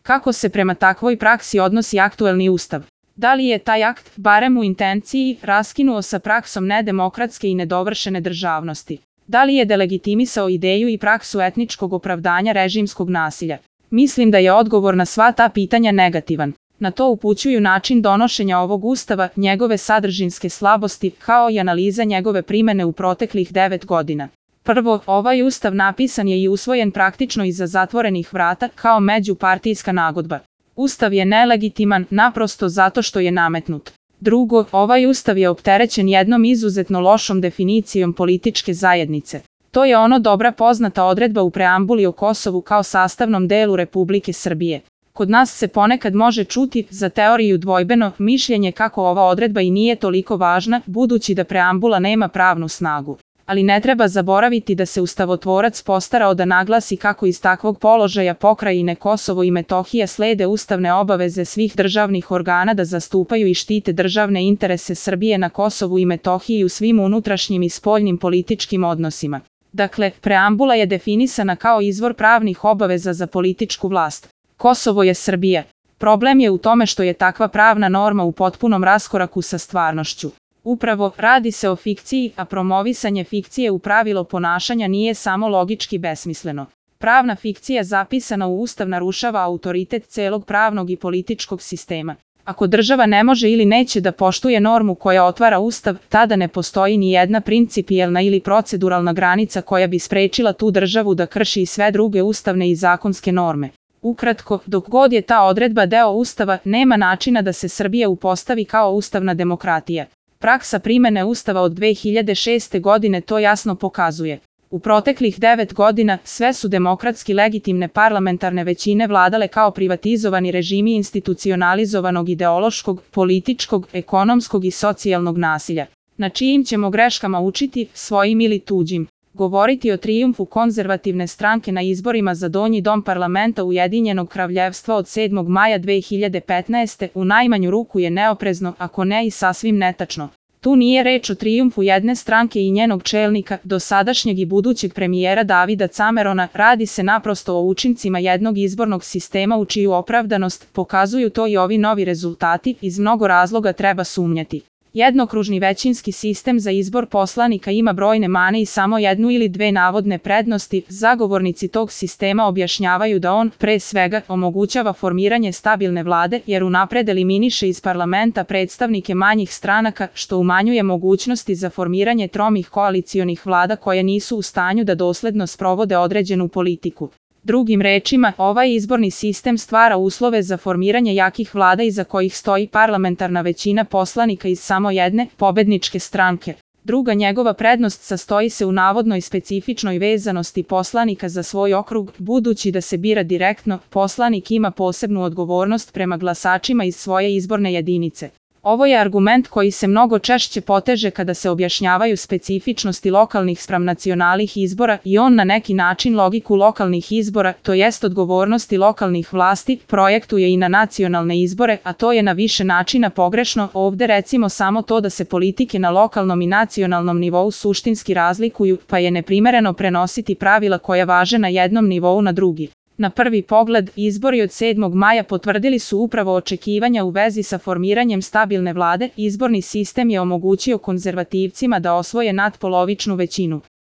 Kako se prema takvoj praksi odnosi aktuelni ustav? Da li je taj akt, barem u intenciji, raskinuo sa praksom nedemokratske i nedovršene državnosti? Da li je delegitimisao ideju i praksu etničkog opravdanja režimskog nasilja? Mislim da je odgovor na sva ta pitanja negativan. Na to upućuju način donošenja ovog ustava, njegove sadržinske slabosti, kao i analiza njegove primene u proteklih 9 godina. Prvo, ovaj ustav napisan je i usvojen praktično iza zatvorenih vrata, kao međupartijska nagodba. Ustav je nelegitiman, naprosto zato što je nametnut. Drugo, ovaj ustav je opterećen jednom izuzetno lošom definicijom političke zajednice. To je ono dobra poznata odredba u preambuli o Kosovu kao sastavnom delu Republike Srbije. Kod nas se ponekad može čuti, za teoriju dvojbeno, mišljenje kako ova odredba i nije toliko važna, budući da preambula nema pravnu snagu. Ali ne treba zaboraviti da se ustavotvorac postarao da naglasi kako iz takvog položaja pokrajine Kosovo i Metohija slede ustavne obaveze svih državnih organa da zastupaju i štite državne interese Srbije na Kosovu i Metohiji u svim unutrašnjim i spoljnim političkim odnosima. Dakle, preambula je definisana kao izvor pravnih obaveza za političku vlast. Kosovo je Srbija. Problem je u tome što je takva pravna norma u potpunom raskoraku sa stvarnošću. Upravo, radi se o fikciji, a promovisanje fikcije u pravilo ponašanja nije samo logički besmisleno. Pravna fikcija zapisana u ustav narušava autoritet celog pravnog i političkog sistema. Ako država ne može ili neće da poštuje normu koja otvara ustav, tada ne postoji ni jedna principijelna ili proceduralna granica koja bi sprečila tu državu da krši i sve druge ustavne i zakonske norme. Ukratko, dok god je ta odredba deo ustava, nema načina da se Srbija upostavi kao ustavna demokratija. Praksa primene ustava od 2006. godine to jasno pokazuje. U proteklih 9 godina sve su demokratski legitimne parlamentarne većine vladale kao privatizovani režimi institucionalizovanog ideološkog, političkog, ekonomskog i socijalnog nasilja. Na čijim ćemo greškama učiti, svojim ili tuđim? Govoriti o trijumfu konzervativne stranke na izborima za donji dom parlamenta Ujedinjenog Kraljevstva od 7. maja 2015. u najmanju ruku je neoprezno, ako ne i sasvim netačno. Tu nije reč o trijumfu jedne stranke i njenog čelnika, dosadašnjeg i budućeg premijera Davida Camerona, radi se naprosto o učincima jednog izbornog sistema u čiju opravdanost pokazuju to i ovi novi rezultati, iz mnogo razloga treba sumnjati. Jednokružni većinski sistem za izbor poslanika ima brojne mane i samo jednu ili dve navodne prednosti. Zagovornici tog sistema objašnjavaju da on, pre svega, omogućava formiranje stabilne vlade, jer unapred eliminiše iz parlamenta predstavnike manjih stranaka, što umanjuje mogućnosti za formiranje tromih koalicionih vlada koje nisu u stanju da dosledno sprovode određenu politiku. Drugim rečima, ovaj izborni sistem stvara uslove za formiranje jakih vlada iza kojih stoji parlamentarna većina poslanika iz samo jedne, pobedničke stranke. Druga njegova prednost sastoji se u navodnoj specifičnoj vezanosti poslanika za svoj okrug, budući da se bira direktno, poslanik ima posebnu odgovornost prema glasačima iz svoje izborne jedinice. Ovo je argument koji se mnogo češće poteže kada se objašnjavaju specifičnosti lokalnih spram nacionalnih izbora i on na neki način logiku lokalnih izbora, to jest odgovornosti lokalnih vlasti, projektuje i na nacionalne izbore, a to je na više načina pogrešno. Ovde recimo samo to da se politike na lokalnom i nacionalnom nivou suštinski razlikuju, pa je neprimereno prenositi pravila koja važe na jednom nivou na drugi. Na prvi pogled, izbori od 7. maja potvrdili su upravo očekivanja u vezi sa formiranjem stabilne vlade. Izborni sistem je omogućio konzervativcima da osvoje nadpolovičnu većinu.